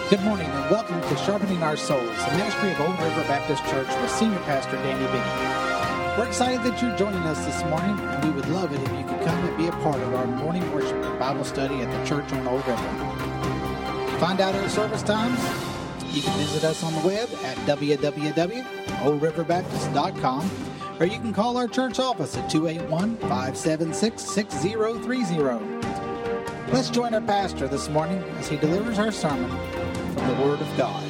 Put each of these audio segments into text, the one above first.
Good morning and welcome to Sharpening Our Souls, the ministry of Old River Baptist Church with Senior Pastor Danny Biggie. We're excited that you're joining us this morning, and we would love it if you could come and be a part of our morning worship and Bible study at the church on Old River. To find out our service times, you can visit us on the web at www.oldriverbaptist.com, or you can call our church office at 281-576-6030. Let's join our pastor this morning as he delivers our sermon from the Word of God.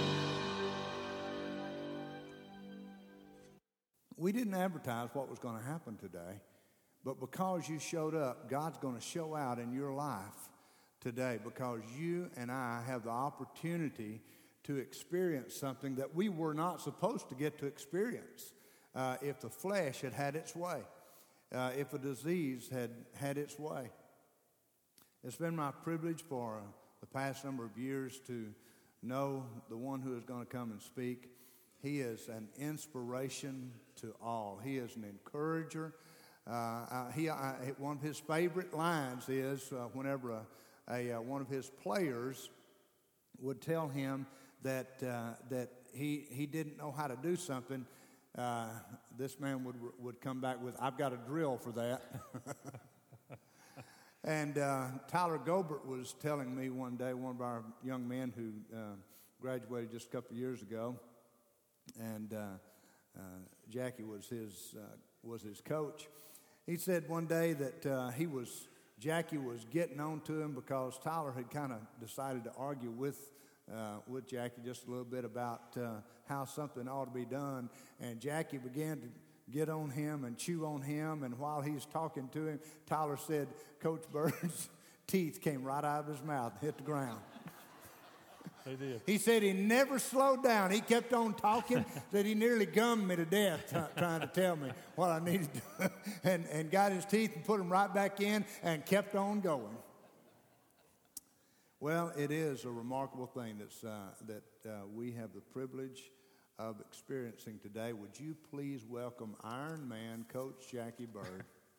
We didn't advertise what was going to happen today, but because you showed up, God's going to show out in your life today because you and I have the opportunity to experience something that we were not supposed to get to experience if the flesh had had its way, if a disease had had its way. It's been my privilege for the past number of years to know the one who is going to come and speak. He is an inspiration to all. He is an encourager. One of his favorite lines is whenever one of his players would tell him that he didn't know how to do something, this man would come back with, "I've got a drill for that." And Tyler Gobert was telling me one day, one of our young men who graduated just a couple of years ago, and Jackie was his coach. He said one day that Jackie was getting on to him because Tyler had kind of decided to argue with Jackie just a little bit about how something ought to be done, and Jackie began to get on him and chew on him, and while he's talking to him, Tyler said Coach Bird's teeth came right out of his mouth and hit the ground. They did. He said he never slowed down. He kept on talking, that he nearly gummed me to death trying to tell me what I needed to do, and got his teeth and put them right back in and kept on going. Well, it is a remarkable thing that we have the privilege of experiencing today. Would you please welcome Iron Man, Coach Jackie Bird.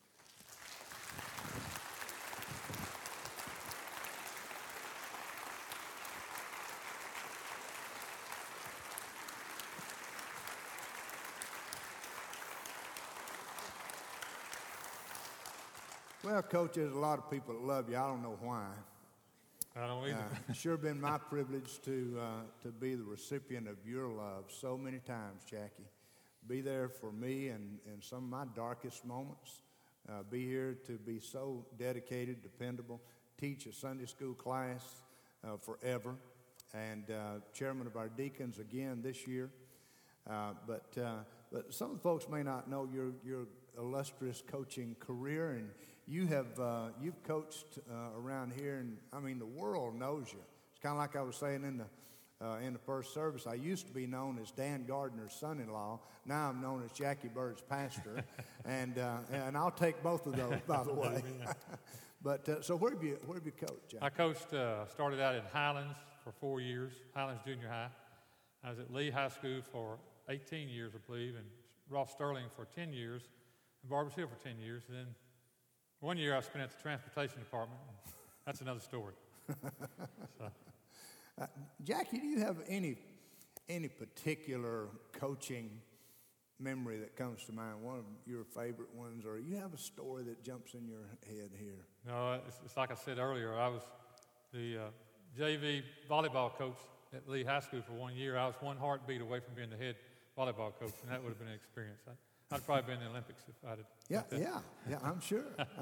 Well, Coach, there's a lot of people that love you. I don't know why. I don't either. Sure been my privilege to be the recipient of your love so many times, Jackie. Be there for me in some of my darkest moments. Be here to be so dedicated, dependable. Teach a Sunday school class forever. And chairman of our deacons again this year. But some of the folks may not know your illustrious coaching career, and you've coached around here, and I mean the world knows you. It's kind of like I was saying in the first service. I used to be known as Dan Gardner's son-in-law. Now I'm known as Jackie Bird's pastor, and I'll take both of those, by the way. But so where have you coached, Jackie? I coached. Started out in Highlands for 4 years, Highlands Junior High. I was at Lee High School for 18 years, I believe, and Ross Sterling for 10 years, and Barbers Hill for 10 years. And then 1 year I spent at the transportation department. That's another story. So. Jackie, do you have any particular coaching memory that comes to mind? One of your favorite ones, or you have a story that jumps in your head here? No, it's like I said earlier. I was the JV volleyball coach at Lee High School for 1 year. I was one heartbeat away from being the head volleyball coach, and that would have been an experience. I'd probably been in the Olympics if I'd have. Yeah, I'm sure.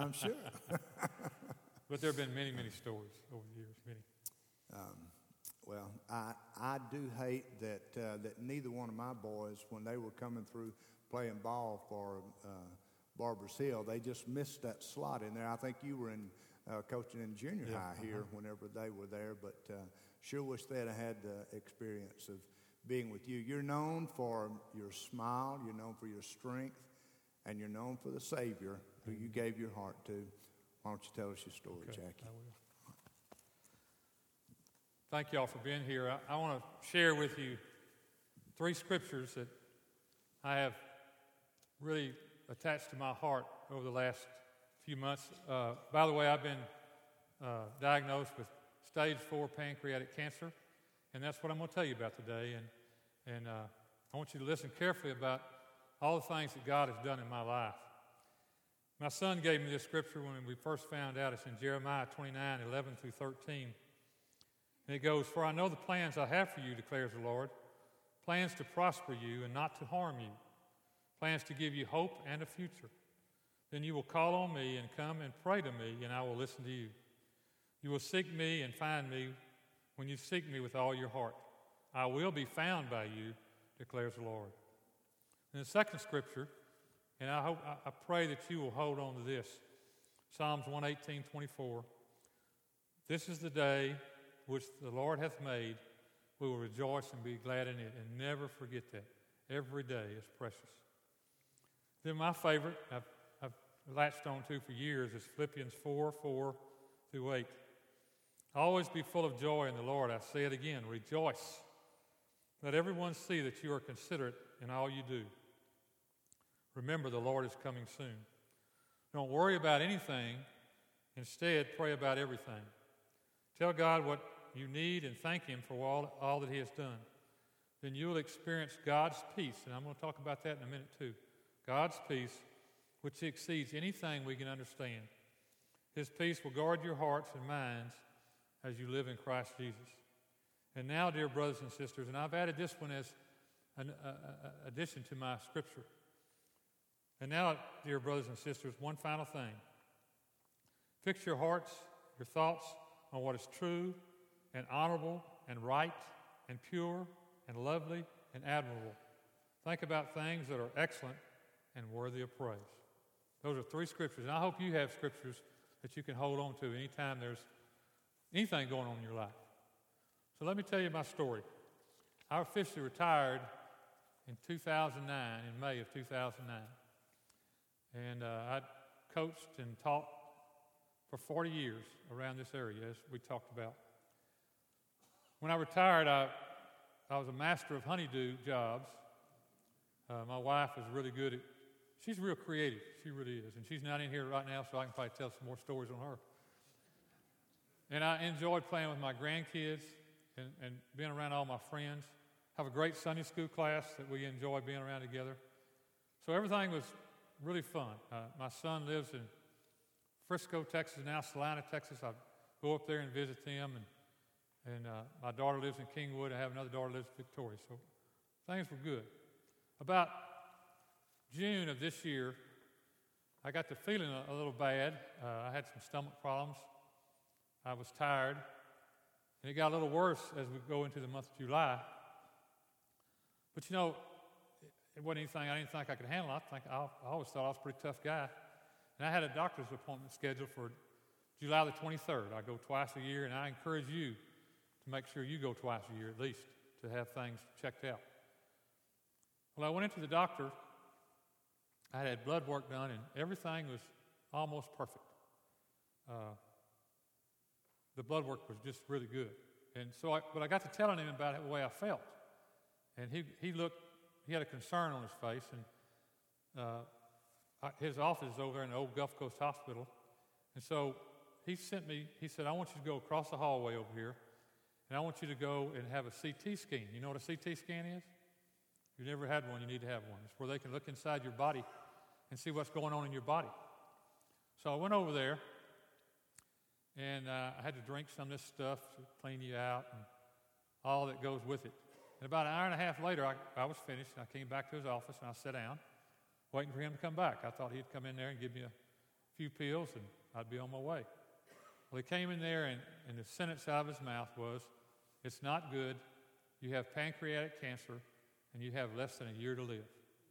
But there have been many, many stories over the years, many. Well, I do hate that neither one of my boys, when they were coming through playing ball for Barbers Hill, they just missed that slot in there. I think you were coaching in junior high here whenever they were there, but sure wish they'd have had the experience of being with you. You're known for your smile, you're known for your strength, and you're known for the Savior who you gave your heart to. Why don't you tell us your story, Okay, Jackie? I will. Thank you all for being here. I want to share with you 3 scriptures that I have really attached to my heart over the last few months. By the way, I've been diagnosed with stage 4 pancreatic cancer, And that's what I'm going to tell you about today. And I want you to listen carefully about all the things that God has done in my life. My son gave me this scripture when we first found out. It's in Jeremiah 29, 11 through 13. And it goes, "For I know the plans I have for you, declares the Lord, plans to prosper you and not to harm you, plans to give you hope and a future. Then you will call on me and come and pray to me, and I will listen to you. You will seek me and find me when you seek me with all your heart. I will be found by you, declares the Lord." And the second scripture, and I pray that you will hold on to this, Psalms 118:24. "This is the day which the Lord hath made. We will rejoice and be glad in it." And never forget that. Every day is precious. Then my favorite, I've latched on to for years, is Philippians 4 through 8. "Always be full of joy in the Lord. I say it again, rejoice. Let everyone see that you are considerate in all you do. Remember, the Lord is coming soon. Don't worry about anything. Instead, pray about everything. Tell God what you need and thank Him for all that He has done. Then you will experience God's peace." And I'm going to talk about that in a minute too. God's peace, which exceeds anything we can understand. His peace will guard your hearts and minds as you live in Christ Jesus. And now, dear brothers and sisters, and I've added this one as an addition to my scripture. And now, dear brothers and sisters, one final thing. Fix your hearts, your thoughts on what is true and honorable and right and pure and lovely and admirable. Think about things that are excellent and worthy of praise. Those are 3 scriptures. And I hope you have scriptures that you can hold on to anytime there's anything going on in your life. So let me tell you my story. I officially retired in 2009, in May of 2009. And I coached and taught for 40 years around this area, as we talked about. When I retired, I was a master of honeydew jobs. My wife was really good at, she's real creative, she really is. And she's not in here right now, so I can probably tell some more stories on her. And I enjoyed playing with my grandkids and being around all my friends. Have a great Sunday school class that we enjoy being around together. So everything was really fun. My son lives in Frisco, Texas, now Salina, Texas. I go up there and visit them, and my daughter lives in Kingwood. I have another daughter who lives in Victoria, so things were good. About June of this year, I got to feeling a little bad. I had some stomach problems. I was tired, and it got a little worse as we go into the month of July. But you know, it wasn't anything I didn't think I could handle. I always thought I was a pretty tough guy. And I had a doctor's appointment scheduled for July the 23rd. I go twice a year, and I encourage you to make sure you go twice a year at least to have things checked out. Well, I went into the doctor. I had blood work done, and everything was almost perfect. The blood work was just really good. And so but I got to telling him about the way I felt. And he had a concern on his face, and his office is over there in the old Gulf Coast Hospital. And so he said, I want you to go across the hallway over here, and I want you to go and have a CT scan. You know what a CT scan is? If you've never had one, you need to have one. It's where they can look inside your body and see what's going on in your body. So I went over there, and I had to drink some of this stuff to clean you out and all that goes with it. And about an hour and a half later, I was finished, and I came back to his office, and I sat down, waiting for him to come back. I thought he'd come in there and give me a few pills, and I'd be on my way. Well, he came in there, and the sentence out of his mouth was, "It's not good. You have pancreatic cancer, and you have less than a year to live."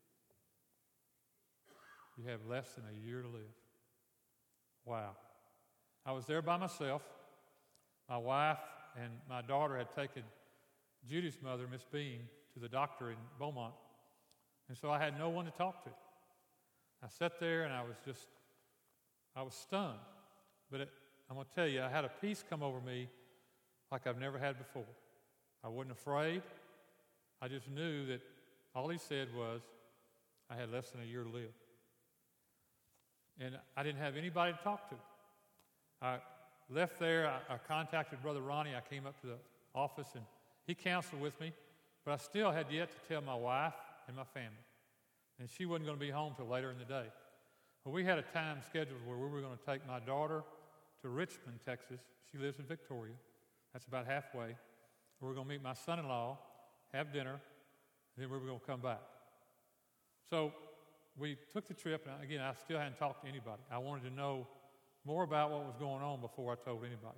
You have less than a year to live. Wow. I was there by myself. My wife and my daughter had taken Judy's mother, Miss Bean, to the doctor in Beaumont, and so I had no one to talk to. I sat there, and I was stunned. But I'm going to tell you, I had a peace come over me like I've never had before. I wasn't afraid. I just knew that all he said was I had less than a year to live. And I didn't have anybody to talk to. I left there. I contacted Brother Ronnie. I came up to the office, and He counseled with me, but I still had yet to tell my wife and my family. And she wasn't going to be home till later in the day. Well, we had a time scheduled where we were going to take my daughter to Richmond, Texas. She lives in Victoria. That's about halfway. We were going to meet my son-in-law, have dinner, and then we were going to come back. So we took the trip, and again, I still hadn't talked to anybody. I wanted to know more about what was going on before I told anybody.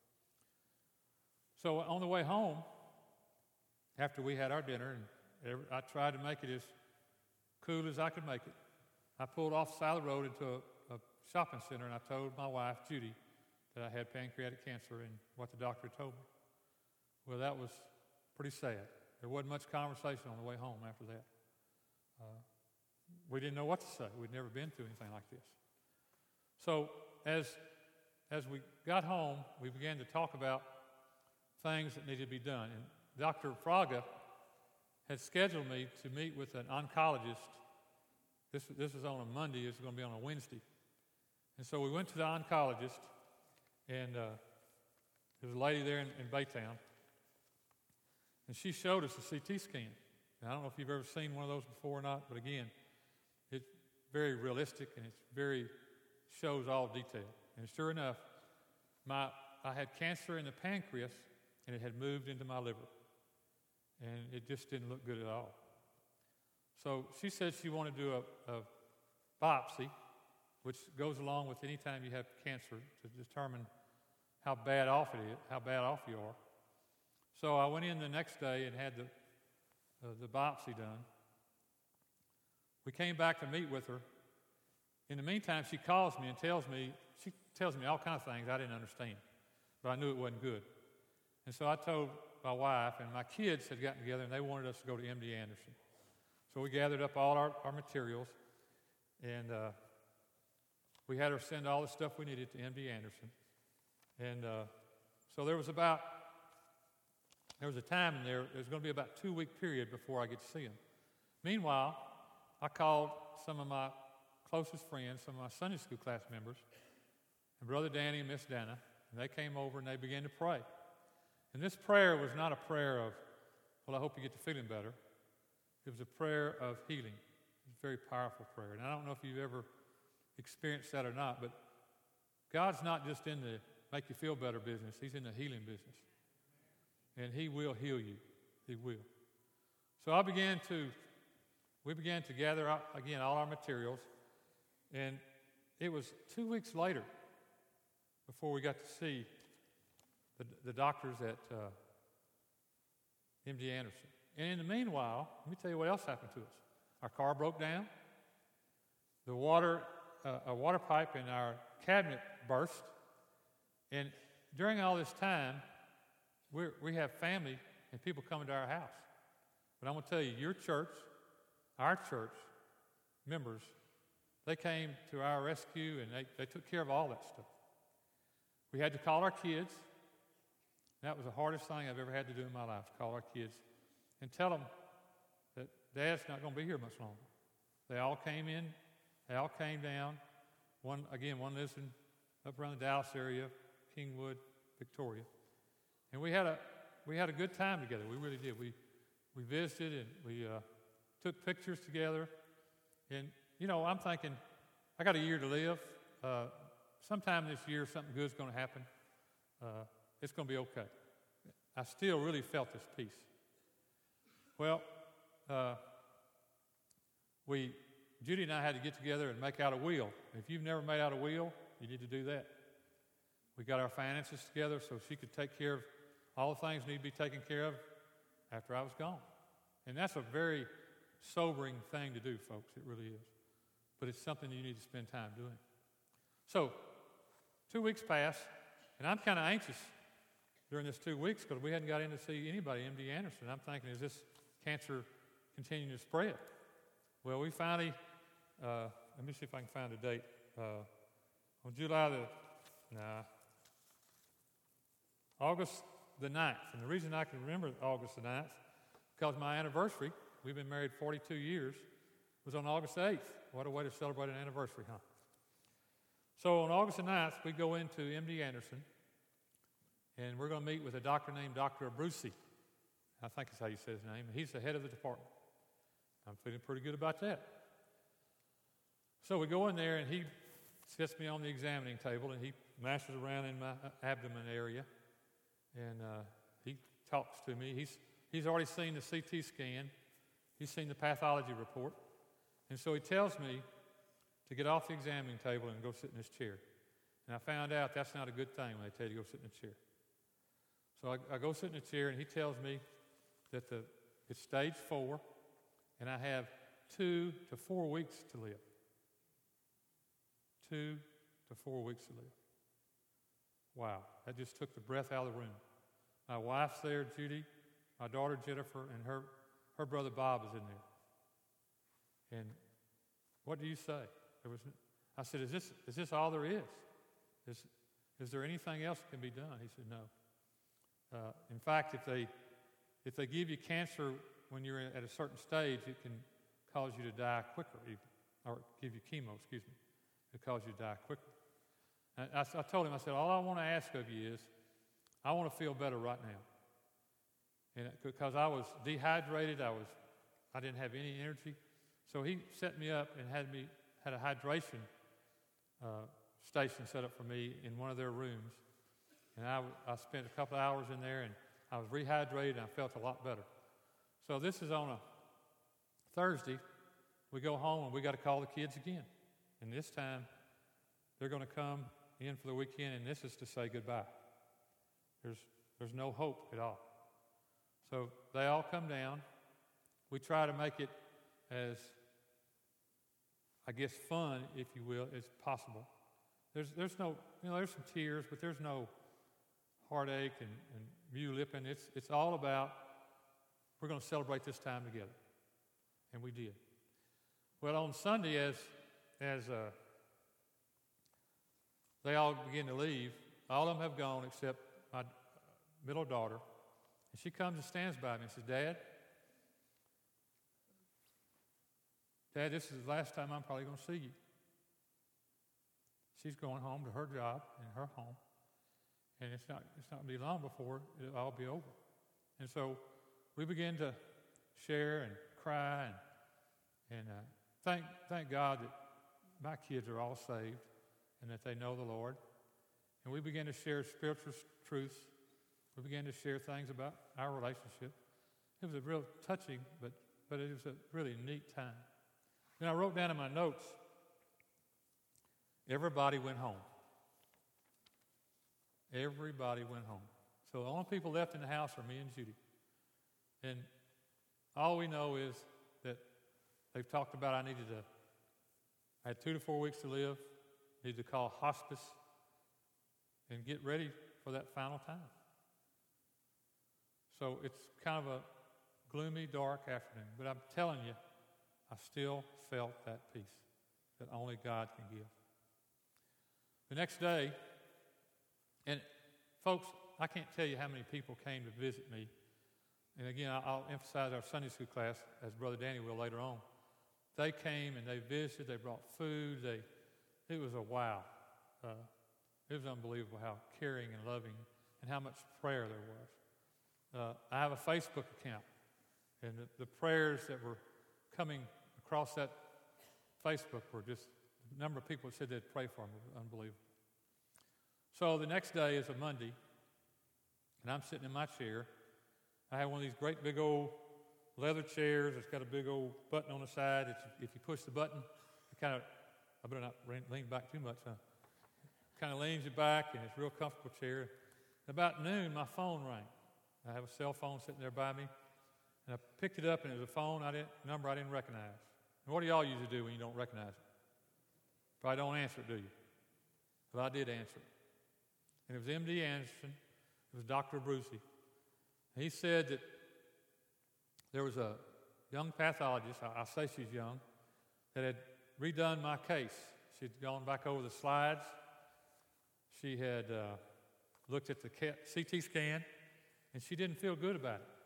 So on the way home, after we had our dinner, and I tried to make it as cool as I could make it, I pulled off the side of the road into a shopping center, and I told my wife, Judy, that I had pancreatic cancer and what the doctor told me. Well, that was pretty sad. There wasn't much conversation on the way home after that. We didn't know what to say. We'd never been through anything like this. So as we got home, we began to talk about things that needed to be done. And Dr. Fraga had scheduled me to meet with an oncologist. This was on a Monday. It was going to be on a Wednesday. And so we went to the oncologist, and there was a lady there in Baytown, and she showed us a CT scan. And I don't know if you've ever seen one of those before or not, but again, it's very realistic, and it shows all detail. And sure enough, I had cancer in the pancreas, and it had moved into my liver. And it just didn't look good at all. So she said she wanted to do a biopsy, which goes along with any time you have cancer to determine how bad off you are. So I went in the next day and had the biopsy done. We came back to meet with her. In the meantime, she calls me and tells me all kinds of things I didn't understand, but I knew it wasn't good. And so I told my wife, and my kids had gotten together, and they wanted us to go to MD Anderson. So we gathered up all our materials, and we had her send all the stuff we needed to MD Anderson. And so there was a time in there, it was going to be about a 2-week period before I get to see him. Meanwhile, I called some of my closest friends, some of my Sunday school class members, and Brother Danny and Miss Dana, and they came over and they began to pray. And this prayer was not a prayer of, well, I hope you get to feeling better. It was a prayer of healing. It was a very powerful prayer. And I don't know if you've ever experienced that or not, but God's not just in the make you feel better business. He's in the healing business. And He will heal you. He will. So we began to gather up, again, all our materials. And it was 2 weeks later before we got to see the doctors at MD Anderson. And in the meanwhile, let me tell you what else happened to us. Our car broke down. A water pipe in our cabinet burst. And during all this time, we have family and people coming to our house. But I'm going to tell you, your church, our church members, they came to our rescue, and they took care of all that stuff. We had to call our kids. That was the hardest thing I've ever had to do in my life, to call our kids and tell them that Dad's not going to be here much longer. They all came in. They all came down. One lives up around the Dallas area, Kingwood, Victoria. And we had a good time together. We really did. We visited, and we took pictures together. And, I'm thinking, I got a year to live. Sometime this year, something good's going to happen. It's going to be okay. I still really felt this peace. Well, Judy and I had to get together and make out a will. If you've never made out a will, you need to do that. We got our finances together so she could take care of all the things that need to be taken care of after I was gone. And that's a very sobering thing to do, folks. It really is. But it's something you need to spend time doing. So, 2 weeks passed, and I'm kind of anxious during this 2 weeks because we hadn't got in to see anybody, MD Anderson. I'm thinking, is this cancer continuing to spread? Well, we finally, let me see if I can find a date. On August the 9th. And the reason I can remember August the 9th, because my anniversary, we've been married 42 years, was on August the 8th. What a way to celebrate an anniversary, huh? So on August the 9th, we go into MD Anderson, and we're going to meet with a doctor named Dr. Abruzzi. I think that's how you say his name. He's the head of the department. I'm feeling pretty good about that. So we go in there, and he sets me on the examining table, and he mashes around in my abdomen area, and he talks to me. He's already seen the CT scan. He's seen the pathology report. And so he tells me to get off the examining table and go sit in this chair. And I found out that's not a good thing when they tell you to go sit in a chair. So I go sit in a chair, and he tells me that it's stage 4, and I have 2 to 4 weeks to live. 2 to 4 weeks to live. Wow, that just took the breath out of the room. My wife's there, Judy, my daughter Jennifer, and her brother Bob is in there. And what do you say? I said, is this all there is? Is there anything else that can be done? He said, no. In fact, if they give you cancer when you're at a certain stage, it can cause you to die quicker, even, or give you chemo, excuse me. It cause you to die quicker. And I told him, I said, all I want to ask of you is, I want to feel better right now. And because I was dehydrated, I didn't have any energy. So he set me up and had a hydration station set up for me in one of their rooms. And I spent a couple of hours in there, and I was rehydrated, and I felt a lot better. So this is on a Thursday. We go home, and we got to call the kids again. And this time, they're going to come in for the weekend, and this is to say goodbye. There's no hope at all. So they all come down. We try to make it as, I guess, fun, if you will, as possible. There's no, there's some tears, but there's no heartache and mule-lipping. It's all about, we're going to celebrate this time together. And we did. Well, on Sunday, as they all begin to leave, all of them have gone except my middle daughter. And she comes and stands by me and says, Dad, this is the last time I'm probably going to see you. She's going home to her job and her home. And it's not going to be long before it'll all be over. And so we begin to share and cry and thank God that my kids are all saved and that they know the Lord. And we began to share spiritual truths. We began to share things about our relationship. It was a real touching, but it was a really neat time. And I wrote down in my notes, everybody went home. Everybody went home. So the only people left in the house are me and Judy. And all we know is that they've talked about I had 2 to 4 weeks to live, needed to call hospice and get ready for that final time. So it's kind of a gloomy, dark afternoon. But I'm telling you, I still felt that peace that only God can give. The next day, and folks, I can't tell you how many people came to visit me. And again, I'll emphasize our Sunday school class, as Brother Danny will later on. They came and they visited. They brought food. It was a wow. It was unbelievable how caring and loving and how much prayer there was. I have a Facebook account, and the prayers that were coming across that Facebook were just, the number of people that said they'd pray for me was unbelievable. So the next day is a Monday, and I'm sitting in my chair. I have one of these great big old leather chairs. It's got a big old button on the side. If you push the button, it kind of, I better not lean back too much, huh? Kind of leans you back, and it's a real comfortable chair. About noon, my phone rang. I have a cell phone sitting there by me, and I picked it up, and it was a phone number I didn't recognize. And what do y'all usually do when you don't recognize it? Probably don't answer it, do you? Well, I did answer it. And it was M.D. Anderson. It was Dr. Brucey. And he said that there was a young pathologist, I say she's young, that had redone my case. She'd gone back over the slides. She had looked at the CT scan, and she didn't feel good about it.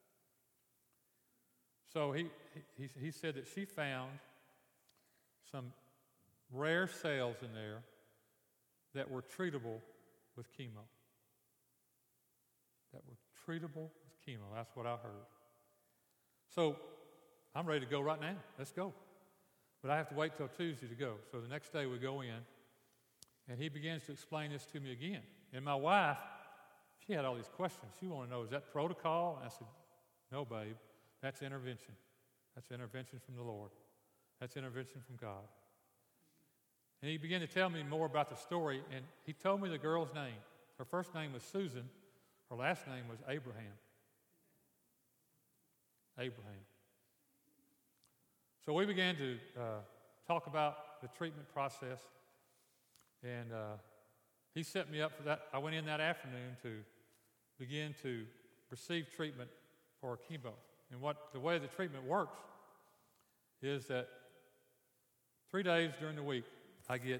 So he said that she found some rare cells in there that were treatable with chemo. That were treatable with chemo. That's what I heard. So I'm ready to go right now. Let's go. But I have to wait till Tuesday to go. So the next day we go in, and he begins to explain this to me again. And my wife, she had all these questions. She wanted to know, is that protocol? And I said, no, babe, that's intervention. That's intervention from the Lord. That's intervention from God. And he began to tell me more about the story, and he told me the girl's name. Her first name was Susan. Her last name was Abraham. Abraham. So we began to talk about the treatment process, and he set me up for that. I went in that afternoon to begin to receive treatment for chemo. And the way the treatment works is that 3 days during the week, I get,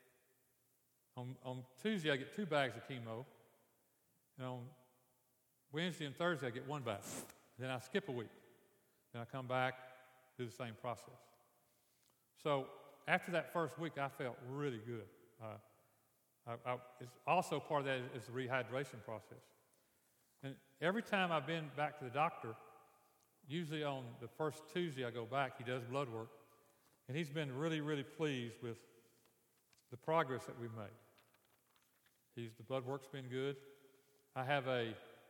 on Tuesday I get 2 bags of chemo, and on Wednesday and Thursday I get 1 bag. Then I skip a week. Then I come back, do the same process. So after that first week, I felt really good. It's also part of that is the rehydration process. And every time I've been back to the doctor, usually on the first Tuesday I go back, he does blood work, and he's been really, really pleased with the progress that we've made. The blood work's been good. I have a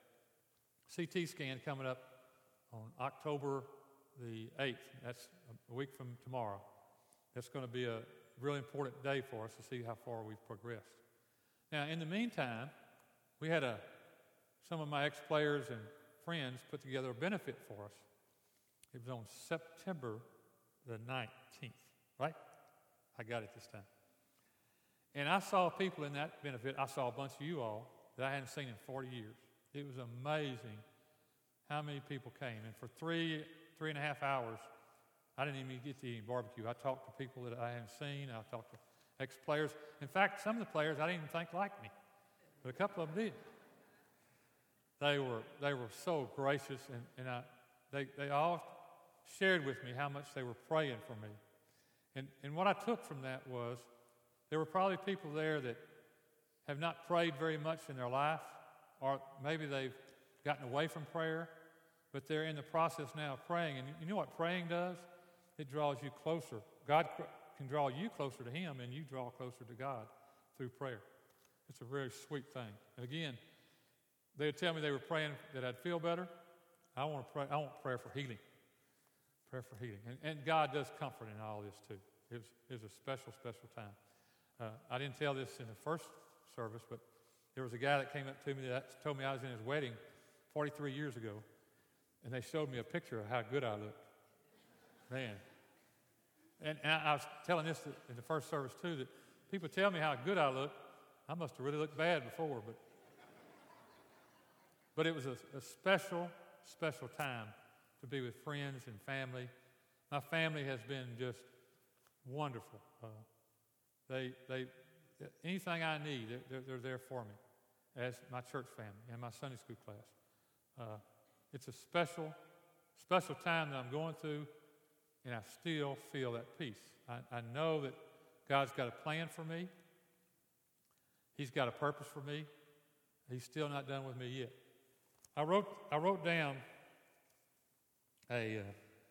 CT scan coming up on October the 8th. That's a week from tomorrow. That's going to be a really important day for us to see how far we've progressed. Now, in the meantime, we had some of my ex-players and friends put together a benefit for us. It was on September the 19th, right? I got it this time. And I saw people in that benefit. I saw a bunch of you all that I hadn't seen in 40 years. It was amazing how many people came. And for 3.5 hours, I didn't even get to eat barbecue. I talked to people that I hadn't seen. I talked to ex-players. In fact, some of the players I didn't even think liked me, but a couple of them did. They were so gracious, and they all shared with me how much they were praying for me. And what I took from that was there were probably people there that have not prayed very much in their life, or maybe they've gotten away from prayer, but they're in the process now of praying. And you know what praying does? It draws you closer. God can draw you closer to Him, and you draw closer to God through prayer. It's a very sweet thing. And again, they would tell me they were praying that I'd feel better. I want prayer for healing. Prayer for healing. And God does comfort in all this too. It was a special, special time. I didn't tell this in the first service, but there was a guy that came up to me that told me I was in his wedding 43 years ago, and they showed me a picture of how good I looked. Man. And I was telling this in the first service too, that people tell me how good I look. I must have really looked bad before, but it was a special, special time to be with friends and family. My family has been just wonderful. Anything I need, they're there for me, as my church family and my Sunday school class. It's a special, special time that I'm going through, and I still feel that peace. I know that God's got a plan for me. He's got a purpose for me. He's still not done with me yet. I wrote down a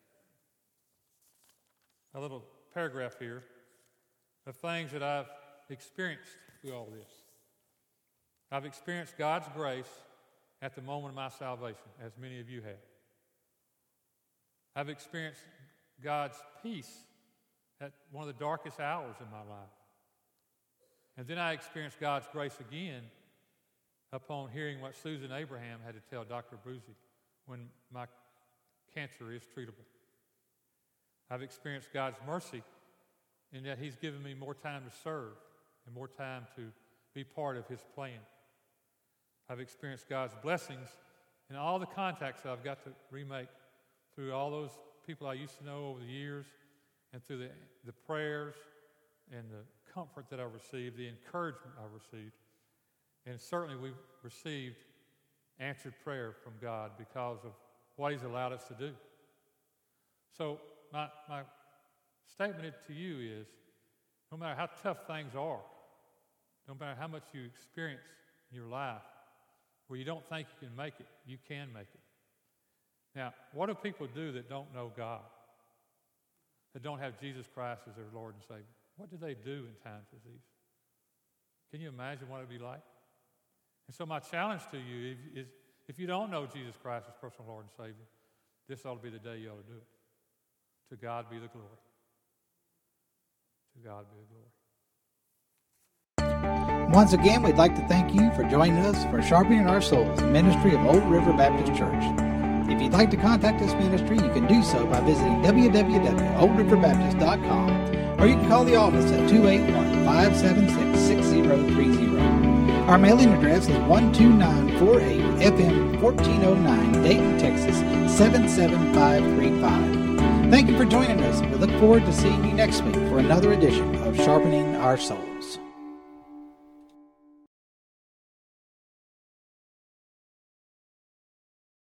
little paragraph here of things that I've experienced through all this. I've experienced God's grace at the moment of my salvation, as many of you have. I've experienced God's peace at one of the darkest hours in my life. And then I experienced God's grace again upon hearing what Susan Abraham had to tell Dr. Bruzy when my cancer is treatable. I've experienced God's mercy in that He's given me more time to serve and more time to be part of His plan. I've experienced God's blessings in all the contacts that I've got to remake through all those people I used to know over the years, and through the prayers and the comfort that I've received, the encouragement I've received. And certainly we've received answered prayer from God because of what He's allowed us to do. So my statement to you is, no matter how tough things are, no matter how much you experience in your life, where you don't think you can make it, you can make it. Now, what do people do that don't know God, that don't have Jesus Christ as their Lord and Savior? What do they do in times as these? Can you imagine what it would be like? And so my challenge to you is if you don't know Jesus Christ as personal Lord and Savior, this ought to be the day you ought to do it. To God be the glory. To God be the glory. Once again, we'd like to thank you for joining us for Sharpening Our Souls, a ministry of Old River Baptist Church. If you'd like to contact this ministry, you can do so by visiting www.oldriverbaptist.com, or you can call the office at 281-576-6030. Our mailing address is 12948 FM 1409, Dayton, Texas 77535. Thank you for joining us, and we look forward to seeing you next week for another edition of Sharpening Our Souls.